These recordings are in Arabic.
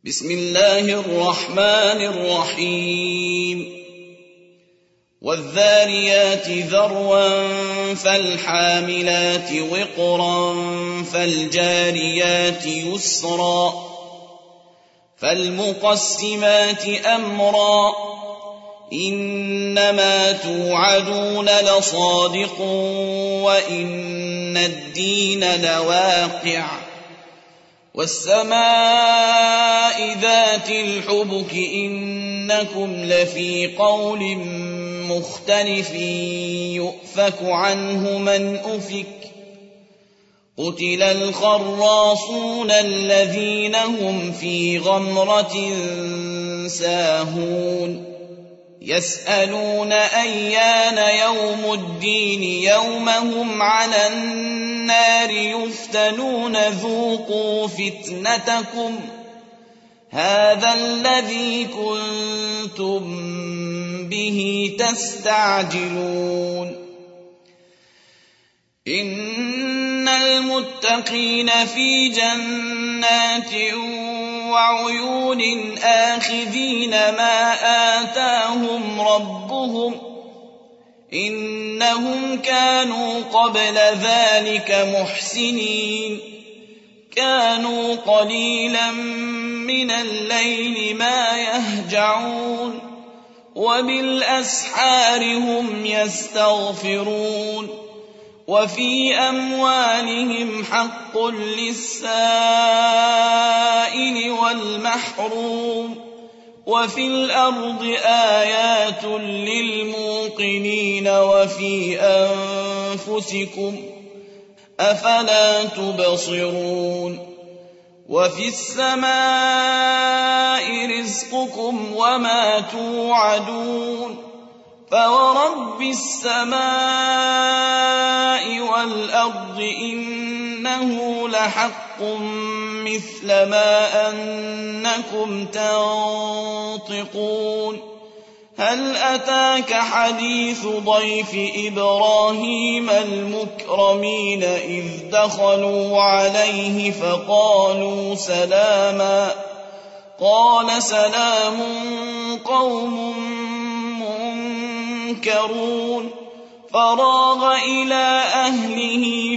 بسم الله الرحمن الرحيم والذاريات ذروا فالحاملات وقرا فالجاريات يسرا فالمقسمات أمرا إنما توعدون لصادق وإن الدين لواقع والسماء ذات الحبك إنكم لفي قول مختلف يؤفك عنه من أفك قتل الخراصون الذين هم في غمرة ساهون يسألون أيان يوم الدين يوم هم على النار يفتنون ذوقوا فتنتكم هذا الذي كنتم به تستعجلون إن المتقين في جنات وعيون آخذين ما آتاهم ربهم إنهم كانوا قبل ذلك محسنين كانوا قليلا من الليل ما يهجعون وبالأسحار هم يستغفرون وفي أموالهم حق للسائل والمحروم وفي الأرض آيات للموقنين وفي أنفسكم أفلا تبصرون وفي السماء رزقكم وما توعدون فورب السماء والأرض إنه لحق مثل ما أنكم تنطقون هل أتاك حديث ضيف إبراهيم المكرمين إذ دخلوا عليه فقالوا سلاما قال سلام قوم منكرون فراغ إلى أهله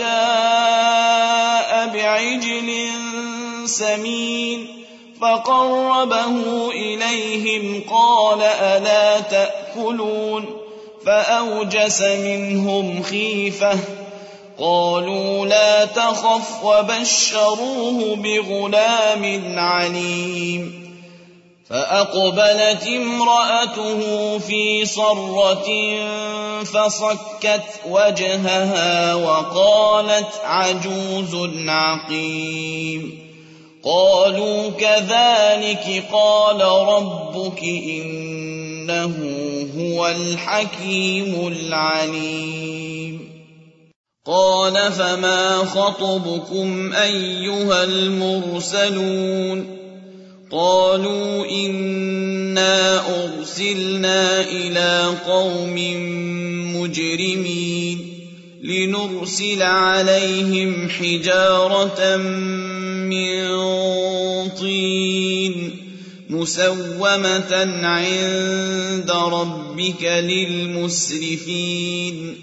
فجاء بعجل سمين فقربه إليهم قال ألا تأكلون فأوجس منهم خيفة قالوا لا تخف وبشروه بغلام عليم فأقبلت امرأته في صرة فصكت وجهها وقالت عجوز عقيم قالوا كذلك قال ربك إنه هو الحكيم العليم قال فما خطبكم أيها المرسلون قالوا إنا أرسلنا إلى قوم مجرمين لنرسل عليهم حجارة من طين مسومة عند ربك للمسرفين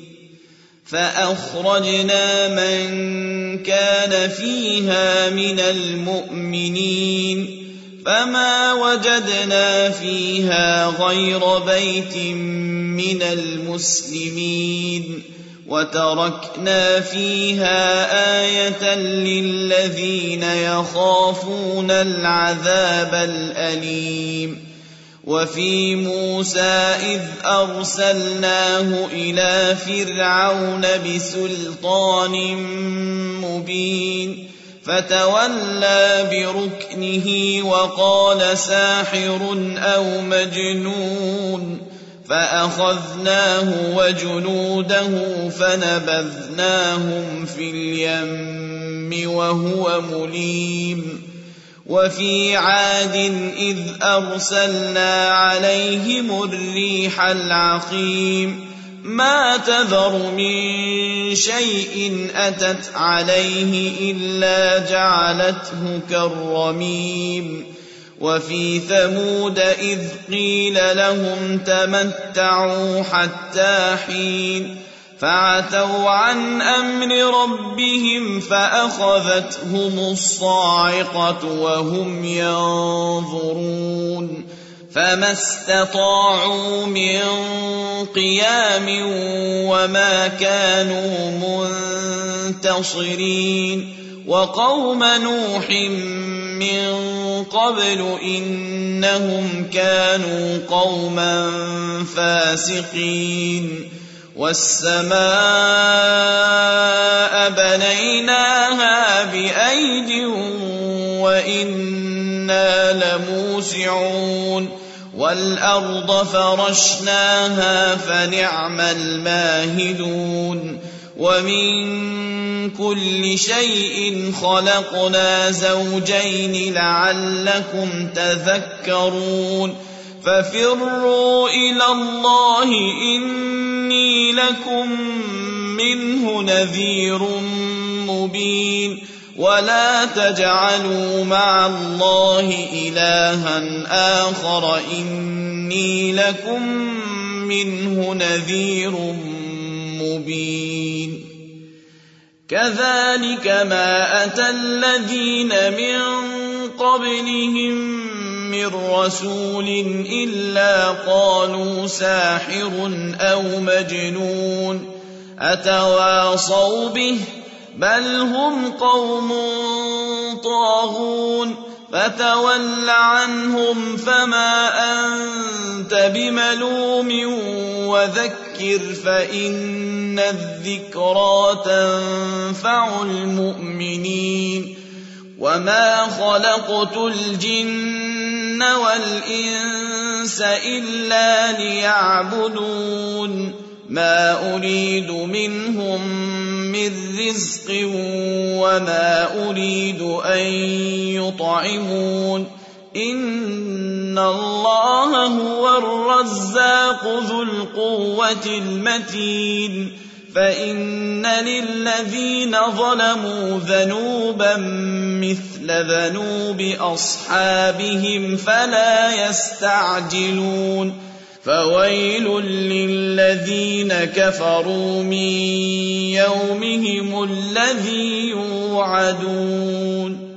فأخرجنا من كان فيها من المؤمنين فما وجدنا فيها غير بيت من المسلمين وتركنا فيها آية للذين يخافون العذاب الأليم وفي موسى إذ أرسلناه إلى فرعون بسلطان مبين فتولى بركنه وقال ساحر أو مجنون فأخذناه وجنوده فنبذناهم في اليم وهو مليم وفي عاد إذ أرسلنا عليهم الريح العقيم ما تذر من شيء أتت عليه إلا جعلته كالرميم وفي ثمود إذ قيل لهم تمتعوا حتى حين فعتوا عن أمر ربهم فأخذتهم الصاعقة وهم ينظرون فما استطاعوا من قيام وما كانوا منتصرين وقوم نوح من قبل إنهم كانوا قوما فاسقين والسماء بنيناها بأيد وإنا لموسعون والأرض فرشناها فنعم الماهدون ومن كل شيء خلقنا زوجين لعلكم تذكرون ففروا إلى الله إني لكم منه نذير مبين ولا تجعلوا مع الله إلها آخر إني لكم منه نذير مبين كذلك ما أتى الذين من قبلهم من رسول إلا قالوا ساحر أو مجنون أتواصوا به بل هم قوم طاغون فتول عنهم فما أنت بملوم وذكر فإن الذكرى تنفع المؤمنين وما خلقت الجن والإنس إلا ليعبدون ما أريد منهم من رزق وما أريد أن يطعمون إن الله هو الرزاق ذو القوة المتين فإن للذين ظلموا ذنوبا مثل ذنوب أصحابهم فلا يستعجلون فويل للذين كفروا من يومهم الذي يوعدون